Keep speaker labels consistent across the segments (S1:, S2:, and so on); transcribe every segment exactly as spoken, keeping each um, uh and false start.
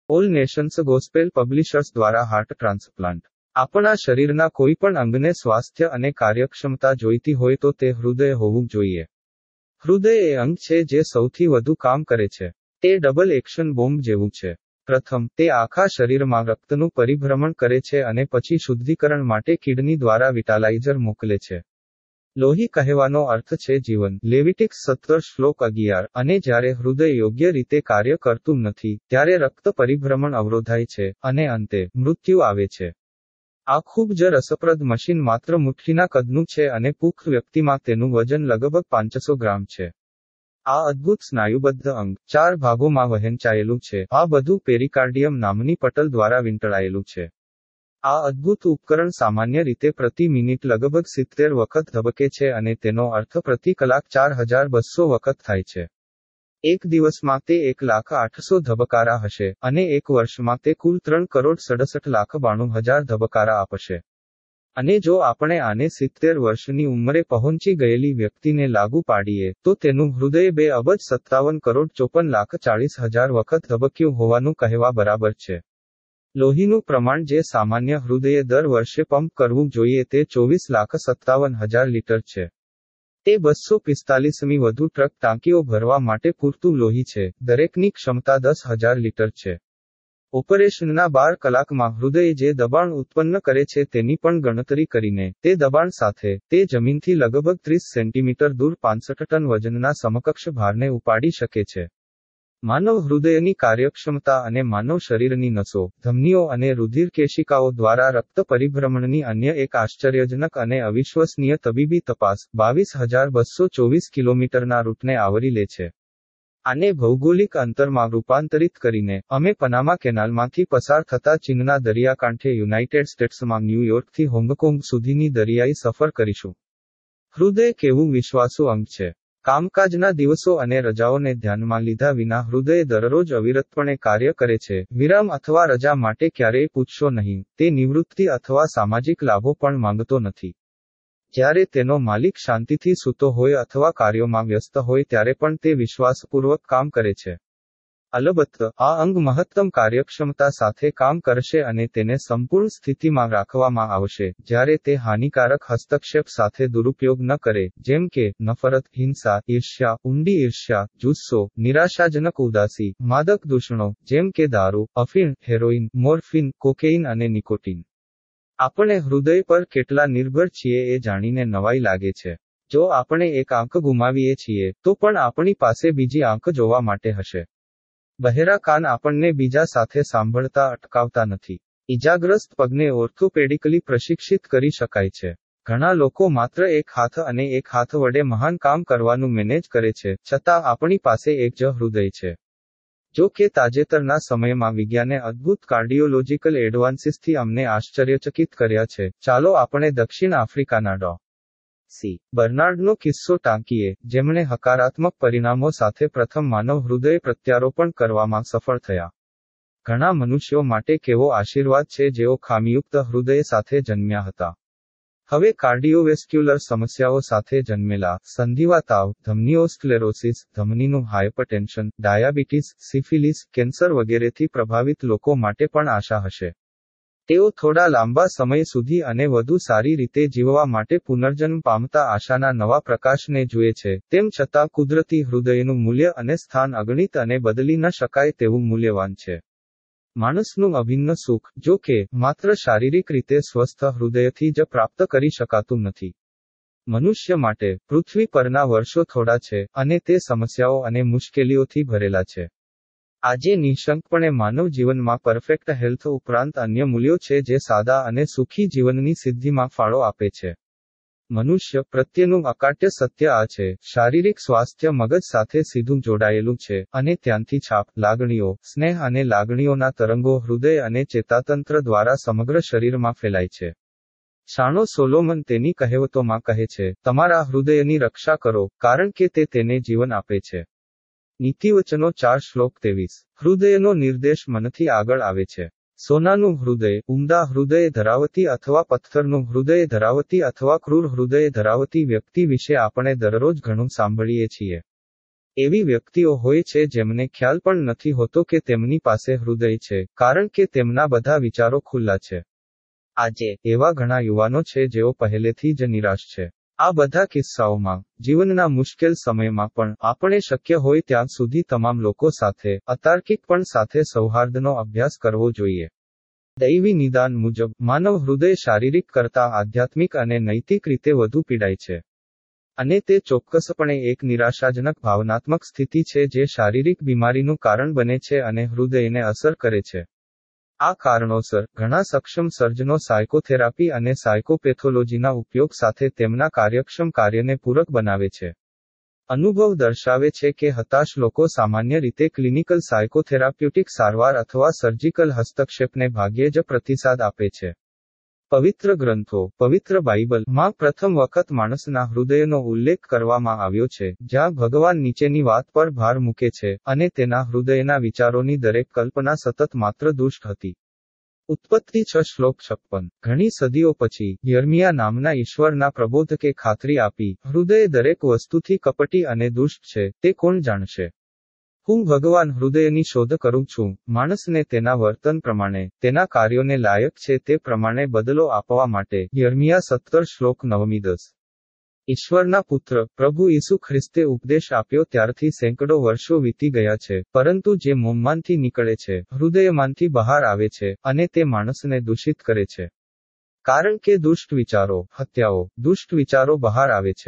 S1: All Nations gospel પબ્લિશર્સ દ્વારા heart transplant. આપણા શરીરના કોઈ પણ અંગને સ્વાસ્થ્ય અને કાર્યક્ષમતા જોઈતી હોય તો તે હૃદય હોવું જોઈએ. હૃદય એ અંગ છે જે સૌથી વધુ કામ કરે છે. તે ડબલ એક્શન બોમ્બ જેવું છે. પ્રથમ, તે આખા શરીરમાં રક્તનું પરિભ્રમણ કરે છે અને પછી શુદ્ધિકરણ માટે કિડની દ્વારા વિટાલાઇઝર મોકલે છે. લોહી કહેવાનો અર્થ છે જીવન. લેવિટિક્સ સત્તર શ્લોક અગિયાર. અને જ્યારે હૃદય યોગ્ય રીતે કાર્ય કરતું નથી, ત્યારે રક્ત પરિભ્રમણ અવરોધાય છે, અને અંતે, મૃત્યુ આવે છે. આ ખૂબ જ રસપ્રદ મશીન માત્ર મુઠ્ઠીના કદનું છે અને પુખ્ત વ્યક્તિમાં તેનું વજન લગભગ પાંચસો ગ્રામ છે. આ અદ્ભુત સ્નાયુબદ્ધ અંગ, ચાર ભાગોમાં વહેંચાયેલું છે. આ બધું પેરિકાર્ડિયમ નામની પટલ દ્વારા વીંટળાયેલું છે. આ અદ્ભુત ઉપકરણ સામાન્ય રીતે પ્રતિ મિનિટ લગભગ સિત્તેર વખત ધબકે છે અને તેનો અર્થ પ્રતિ કલાક ચાર હજાર બસો વખત થાય છે. એક દિવસમાં તે એક લાખ આઠસો ધબકારા હશે, અને એક વર્ષમાં તે કુલ ત્રણ કરોડ સડસઠ લાખ બાણું હજાર ધબકારા આપશે. અને જો આપણે આને સિત્તેર વર્ષની ઉંમરે પહોંચી ગયેલી વ્યક્તિને લાગુ પાડીએ, તો તેનું હૃદય બે અબજ સત્તાવન કરોડ ચોપન લાખ ચાળીસ હજાર વખત ધબક્યું હોવાનું કહેવા બરાબર છે. લોહીનું પ્રમાણ જે સામાન્ય હૃદયે દર વર્ષે પંપ કરવું જોઈએ તે ચોવીસ લાખ સત્તાવન હજાર લીટર છે. તે બસો પિસ્તાલીસ મી વધુ ટ્રક ટાંકીઓ ભરવા માટે પૂરતું લોહી છે. દરેકની ક્ષમતા દસ હજાર લીટર છે. ઓપરેશનના બાર કલાકમાં હૃદય જે દબાણ ઉત્પન્ન કરે છે તેની પણ ગણતરી કરીને, તે દબાણ સાથે, તે જમીનથી લગભગ ત્રીસ સેન્ટીમીટર દૂર પાંસઠ ટન વજનના સમકક્ષ ભારને ઉપાડી શકે છે. માનવ હૃદયની કાર્યક્ષમતા અને માનવ શરીરની નસો, ધમનીઓ અને રુધિર કેશિકાઓ દ્વારા રક્ત પરિભ્રમણની અન્ય એક આશ્ચર્યજનક અને અવિશ્વસનીય તબીબી તપાસ, બાવીસ હજાર બસો ચોવીસ કિલોમીટરના રૂટને આવરી લે છે. આને ભૌગોલિક અંતરમાં રૂપાંતરિત કરીને, અમે પનામા કેનાલમાંથી પસાર થતા ચીનના દરિયાકાંઠે યુનાઇટેડ સ્ટેટ્સમાં ન્યૂયોર્કથી હોંગકોંગ સુધીની દરિયાઈ સફર કરીશું. હૃદય કેવું વિશ્વાસુ અંગ છે. કામકાજના દિવસો અને રજાઓને ધ્યાનમાં લીધા વિના હૃદય દરરોજ અવિરતપણે કાર્ય કરે છે. વિરામ અથવા રજા માટે ક્યારેય પૂછશો નહીં. તે નિવૃત્તિ અથવા સામાજિક લાભો પણ માંગતો નથી. જ્યારે તેનો માલિક શાંતિથી સૂતો હોય અથવા કાર્યોમાં વ્યસ્ત હોય ત્યારે પણ તે વિશ્વાસપૂર્વક કામ કરે છે. અલબત્ત, આ અંગ મહત્તમ કાર્યક્ષમતા સાથે કામ કરશે અને તેને સંપૂર્ણ સ્થિતિમાં રાખવામાં આવશે, જ્યારે તે હાનિકારક હસ્તક્ષેપ સાથે દુરુપયોગ ન કરે, જેમ કે, નફરત, હિંસા, ઈર્ષ્યા, ઊંડી ઈર્ષ્યા, જુસ્સો, નિરાશાજનક ઉદાસી, માદક દૂષણો, જેમ કે દારૂ, અફીણ, હેરોઇન, મોર્ફિન, કોકેઇન અને નિકોટીન. આપણે હૃદય પર કેટલા નિર્ભર છીએ એ જાણીને નવાઈ લાગે છે. જો આપણે એક આંખ ગુમાવીએ છીએ, તો પણ આપણી પાસે બીજી આંખ જોવા માટે હશે. બહેરા કાન આપણને બીજા સાથે સાંભળતા અટકાવતા નથી. ઈજાગ્રસ્ત પગને ઓર્થોપેડિકલી પ્રશિક્ષિત કરી શકાય છે. ઘણા લોકો માત્ર એક હાથ અને એક હાથ વડે મહાન કામ કરવાનું મેનેજ કરે છે, છતાં આપણી પાસે એક જ હૃદય છે. જો કે તાજેતરના સમયમાં વિજ્ઞાને અદ્ભુત કાર્ડિયોલોજિકલ એડવાન્સીસથી અમને આશ્ચર્યચકિત કર્યા છે. ચાલો આપણે દક્ષિણ આફ્રિકાના ડો. સી. બર્નાર્ડનો કિસ્સો ટાંકીએ, જેમણે હકારાત્મક પરિણામો સાથે પ્રથમ માનવ હૃદય પ્રત્યારોપણ કરવામાં સફળ થયા. ઘણા મનુષ્યો માટે કેવો આશીર્વાદ છે જેઓ ખામીયુક્ત હૃદય સાથે જન્મ્યા હતા. હવે કાર્ડિયોવેસ્ક્યુલર સમસ્યાઓ સાથે જન્મેલા, સંધિવા તાવ, ધમનીઓસ્ક્લેરોસિસ, ધમનીનું હાયપરટેન્શન, ડાયાબિટીસ, સિફિલિસ, કેન્સર વગેરેથી પ્રભાવિત લોકો માટે પણ આશા હશે. તેઓ થોડા લાંબા સમય સુધી અને વધુ સારી રીતે જીવવા માટે પુનર્જન્મ પામતા આશાના નવા પ્રકાશને જુએ છે. તેમ છતાં કુદરતી હૃદયનું મૂલ્ય અને સ્થાન અગણિત અને બદલી ન શકાય તેવું મૂલ્યવાન છે. માણસનું અભિન્ન સુખ, જો કે, માત્ર શારીરિક રીતે સ્વસ્થ હૃદયથી જ પ્રાપ્ત કરી શકાતું નથી. મનુષ્ય માટે, પૃથ્વી પરના વર્ષો થોડા છે, અને તે સમસ્યાઓ અને મુશ્કેલીઓથી ભરેલા છે. આજે નિઃશંકપણે માનવ જીવનમાં પરફેક્ટ હેલ્થ ઉપરાંત અન્ય મૂલ્યો છે જે સાદા અને સુખી જીવનની સિદ્ધિમાં ફાળો આપે છે. મનુષ્ય પ્રત્યેનું અકાટ્ય સત્ય આ છે, શારીરિક સ્વાસ્થ્ય મગજ સાથે સીધું જોડાયેલું છે, અને ત્યાંથી છાપ, લાગણીઓ, સ્નેહ અને લાગણીઓના તરંગો હૃદય અને ચેતાતંત્ર દ્વારા સમગ્ર શરીરમાં ફેલાય છે. શાણો સોલોમન તેની કહેવતોમાં કહે છે, તમારા હૃદયની રક્ષા કરો, કારણ કે તે તેને જીવન આપે છે. નીતિવચનો ચાર શ્લોક ત્રેવીસ. હૃદયનો નિર્દેશ મનથી આગળ આવે છે. સોનાનું હૃદય, ઉમદા હૃદય ધરાવતી અથવા પથ્થરનું હૃદય ધરાવતી અથવા ક્રૂર હૃદય ધરાવતી વ્યક્તિ વિશે આપણે દરરોજ ઘણું સાંભળીએ છીએ. એવી વ્યક્તિઓ હોય છે જેમને ખ્યાલ પણ નથી હોતો કે તેમની પાસે હૃદય છે, કારણ કે તેમના બધા વિચારો ખુલ્લા છે. આજે એવા ઘણા યુવાનો છે જેઓ પહેલેથી જ નિરાશ છે. આ બધા કિસ્સાઓમાં, જીવનના મુશ્કેલ સમયમાં પણ, આપણે શક્ય હોય ત્યાં સુધી તમામ લોકો સાથે, અતાર્કિક પણ સાથે સૌહાર્દનો અભ્યાસ કરવો જોઈએ. દૈવી નિદાન મુજબ, માનવ હૃદય શારીરિક કરતાં આધ્યાત્મિક અને નૈતિક રીતે વધુ પીડાય છે. અને તે ચોક્કસપણે એક નિરાશાજનક ભાવનાત્મક સ્થિતિ છે જે શારીરિક બીમારીનું કારણ બને છે અને હૃદયને અસર કરે છે. આ કારણોસર, ઘણા સક્ષમ સર્જનો સાયકોથેરાપી અને સાયકોપેથોલોજીના ઉપયોગ સાથે તેમના કાર્યક્ષમ કાર્યને પૂરક બનાવે છે. અનુભવ દર્શાવે છે કે હતાશ લોકો સામાન્ય રીતે ક્લિનિકલ સાયકોથેરાપ્યુટિક સારવાર અથવા સર્જિકલ હસ્તક્ષેપને ભાગ્યે જ પ્રતિસાદ આપે છે. પવિત્ર ગ્રંથો, પવિત્ર બાઇબલ, માં પ્રથમ વખત માણસના હૃદયનો ઉલ્લેખ કરવામાં આવ્યો છે, જ્યાં ભગવાન નીચેની વાત પર ભાર મૂકે છે, અને તેના હૃદયના વિચારોની દરેક કલ્પના સતત માત્ર દુષ્ટ હતી. ઉત્પત્તિ છ શ્લોક છપ્પન. ઘણી સદીઓ પછી, યર્મિયા નામના ઈશ્વરના પ્રબોધકે ખાતરી આપી, હૃદય દરેક વસ્તુથી કપટી અને દુષ્ટ છે, તે કોણ જાણશે? હું ભગવાન હૃદયની શોધ કરું છું, માણસને તેના વર્તન પ્રમાણે, તેના કાર્યોને લાયક છે તે પ્રમાણે બદલો આપવા માટે. યર્મિયા સત્તર શ્લોક નવમી દસ. ઈશ્વરના પુત્ર, પ્રભુ ઈસુ ખ્રિસ્તે ઉપદેશ આપ્યો ત્યારથી સેંકડો વર્ષો વીતી ગયા છે, પરંતુ જે મોંમાંથી નીકળે છે, હૃદયમાંથી બહાર આવે છે, અને તે માણસને દૂષિત કરે છે. કારણ કે દુષ્ટ વિચારો, હત્યાઓ, દુષ્ટ વિચારો બહાર આવે છે.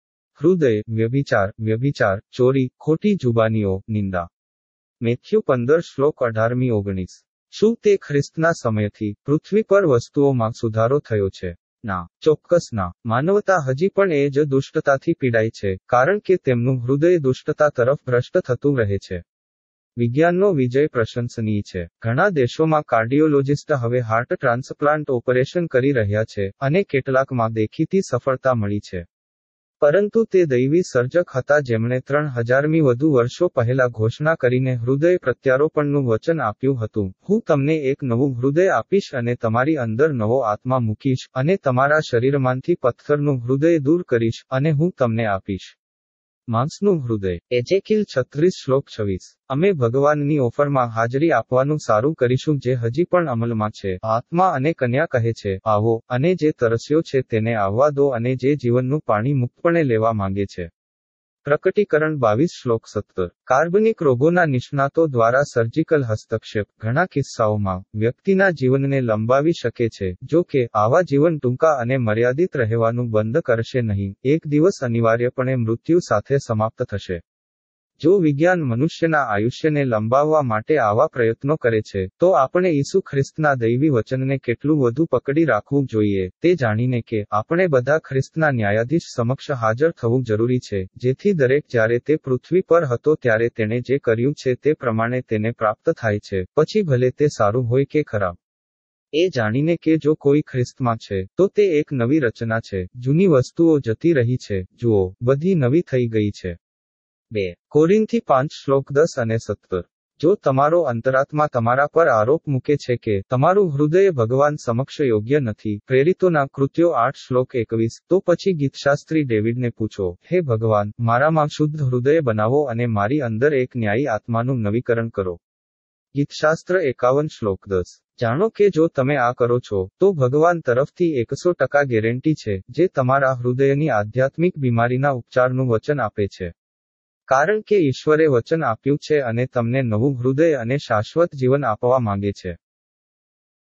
S1: હૃદય, વ્યભિચાર, વ્યભિચાર, ચોરી, ખોટી જુબાનીઓ, નિંદા. મેથ્યુ પંદર શ્લોક અઢારમી ઓગણીસ. શું તે ખ્રિસ્તના સમયથી, પૃથ્વી પર વસ્તુઓમાં સુધારો થયો છે? ના, ચોક્કસ ના. માનવતા હજી પણ એ જ દુષ્ટતાથી પીડાય છે, કારણ કે તેમનું હૃદય દુષ્ટતા તરફ ભ્રષ્ટ થતું રહે છે. વિજ્ઞાનનો વિજય પ્રશંસનીય છે. ઘણા દેશોમાં કાર્ડિયોલોજિસ્ટ હવે હાર્ટ ટ્રાન્સપ્લાન્ટ ઓપરેશન કરી રહ્યા છે, અને કેટલાકમાં દેખીતી સફળતા મળી છે. પરંતુ તે દૈવી સર્જક હતા જેમણે ત્રણ હજારમી વધુ વર્ષો પહેલા ઘોષણા કરીને હૃદય પ્રત્યારોપણનું વચન આપ્યું હતું, હું તમને એક નવું હૃદય આપીશ અને તમારી અંદર નવો આત્મા મૂકીશ, અને તમારા શરીરમાંથી પથ્થરનું હૃદય દૂર કરીશ, અને હું તમને આપીશ માંસનું હૃદય. એજેકીલ છત્રીસ શ્લોક છવ્વીસ. અમે ભગવાનની ઓફરમાં હાજરી આપવાનું સારું કરીશું જે હજી પણ અમલમાં છે. આત્મા અને કન્યા કહે છે, આવો, અને જે તરસ્યો છે તેને આવવા દો અને જે જીવનનું પાણી મુક્તપણે લેવા માંગે છે. પ્રકટીકરણ બાવીસ શ્લોક સત્તર. કાર્બનિક રોગોના નિષ્ણાતો દ્વારા સર્જિકલ હસ્તક્ષેપ, ઘણા કિસ્સાઓમાં, વ્યક્તિના જીવનને લંબાવી શકે છે, જો કે, આવા જીવન ટૂંકા અને મર્યાદિત રહેવાનું બંધ કરશે નહીં, એક દિવસ અનિવાર્યપણે મૃત્યુ સાથે સમાપ્ત થશે. જો વિજ્ઞાન મનુષ્યના આયુષ્યને લંબાવવા માટે આવા પ્રયત્નો કરે છે, તો આપણે ઈસુ ખ્રિસ્તના દૈવી વચનને કેટલું વધુ પકડી રાખવું જોઈએ, તે જાણીને કે, આપણે બધા ખ્રિસ્તના ન્યાયાધીશ સમક્ષ હાજર થવું જરૂરી છે, જેથી દરેક જ્યારે તે પૃથ્વી પર હતો ત્યારે તેણે જે કર્યું છે તે પ્રમાણે તેને પ્રાપ્ત થાય છે, પછી ભલે તે સારું હોય કે ખરાબ. એ જાણીને કે જો કોઈ ખ્રિસ્તમાં છે, તો તે એક નવી રચના છે, જૂની વસ્તુઓ જતી રહી છે, જુઓ, બધી નવી થઈ ગઈ છે. બે કોરિન્થી પાંચ શ્લોક દસ અને સત્તર. જો તમારો અંતરાત્મા તમારા પર આરોપ મૂકે છે કે તમારું હૃદય ભગવાન સમક્ષ યોગ્ય નથી, પ્રેરિતોના કૃત્યો આઠ શ્લોક એકવીસ, તો પછી ગીતશાસ્ત્રી ડેવિડને પૂછો, હે ભગવાન, મારામાં શુદ્ધ હૃદય બનાવો અને મારી અંદર એક ન્યાયી આત્માનું નવીકરણ કરો. ગીતશાસ્ત્ર એકાવન શ્લોક દસ. જાણો કે જો તમે આ કરો છો, તો ભગવાન તરફથી એકસો ટકા ગેરંટી છે, જે તમારા હૃદયની આધ્યાત્મિક બીમારીના ઉપચારનું વચન આપે છે. કારણ કે ઈશ્વરે વચન આપ્યું છે અને તમને નવું હૃદય અને શાશ્વત જીવન આપવા માંગે છે.